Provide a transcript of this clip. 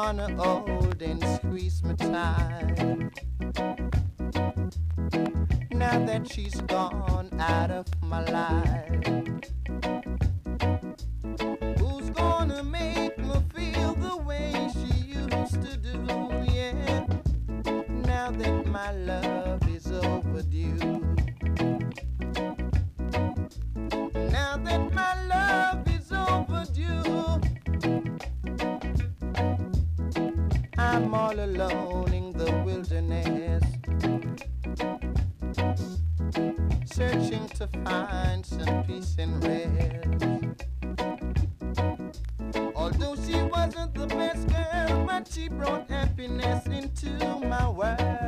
gonna hold and squeeze me tight. Now that she's gone out of my life, who's gonna make me feel the way she used to do? Yeah, now that my love is overdue. Now that my love is overdue, I'm all alone in the wilderness, searching to find some peace and rest. Although she wasn't the best girl, but she brought happiness into my world.